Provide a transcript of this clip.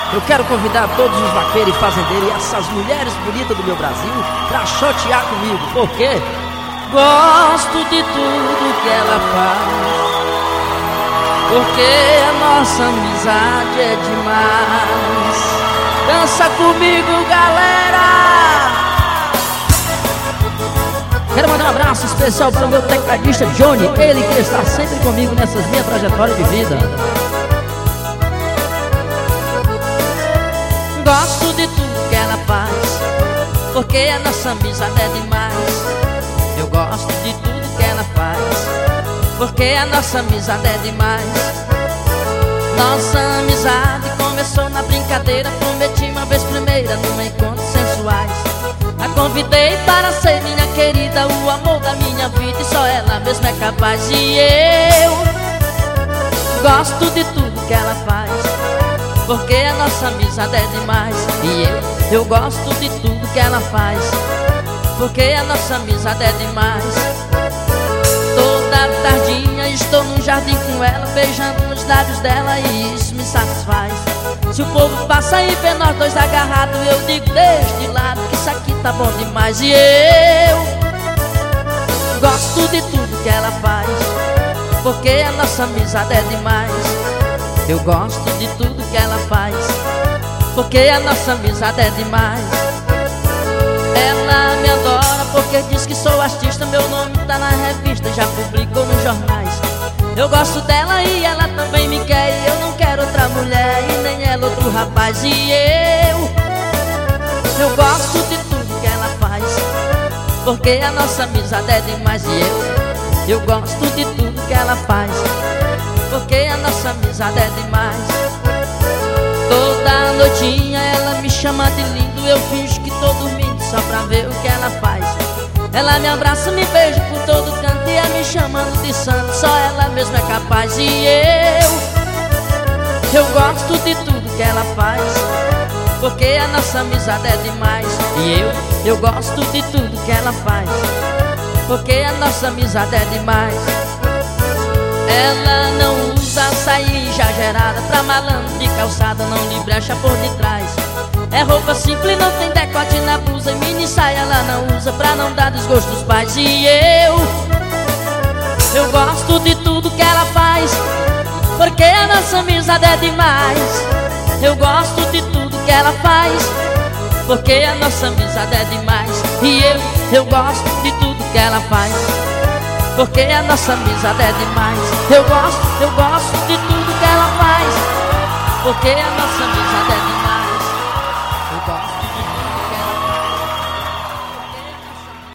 Eu quero convidar todos os vaqueiros e fazendeiros e essas mulheres bonitas do meu Brasil pra chotear comigo, porque gosto de tudo que ela faz, porque a nossa amizade é demais. Dança comigo, galera! Quero mandar um abraço especial para o meu tecladista Johnny, ele que está sempre comigo nessas minhas trajetórias de vida. Gosto de tudo que ela faz, porque a nossa amizade é demais. Eu gosto de tudo que ela faz, porque a nossa amizade é demais. Nossa amizade começou na brincadeira, prometi uma vez primeira num encontro sensuais. A convidei para ser minha querida, o amor da minha vida, e só ela mesma é capaz. E eu gosto de tudo que ela faz, porque a nossa amizade é demais. E eu gosto de tudo que ela faz, porque a nossa amizade é demais. Toda tardinha estou no jardim com ela, beijando nos lábios dela, e isso me satisfaz. Se o povo passa e vê nós dois agarrados, eu digo desde lado que isso aqui tá bom demais. E eu gosto de tudo que ela faz, porque a nossa amizade é demais. Eu gosto de tudo que ela faz, porque a nossa amizade é demais. Ela me adora porque diz que sou artista, meu nome tá na revista, já publicou nos jornais. Eu gosto dela e ela também me quer, e eu não quero outra mulher e nem ela outro rapaz. E eu gosto de tudo que ela faz, porque a nossa amizade é demais. E eu gosto de tudo que ela faz, porque a nossa amizade é demais. Toda noitinha ela me chama de lindo, eu finjo que tô dormindo só pra ver o que ela faz. Ela me abraça, me beija por todo canto e é me chamando de santo, só ela mesma é capaz. E eu gosto de tudo que ela faz, porque a nossa amizade é demais. E eu gosto de tudo que ela faz, porque a nossa amizade é demais. Ela não usa saia exagerada, pra malandro de calçada não lhe brecha por detrás. É roupa simples, não tem decote na blusa, e mini saia ela não usa pra não dar desgosto dos pais. E eu gosto de tudo que ela faz, porque a nossa amizade é demais. Eu gosto de tudo que ela faz, porque a nossa amizade é demais. E eu gosto de tudo que ela faz, porque a nossa amizade é demais. Eu gosto de tudo que ela faz, porque a nossa amizade é demais.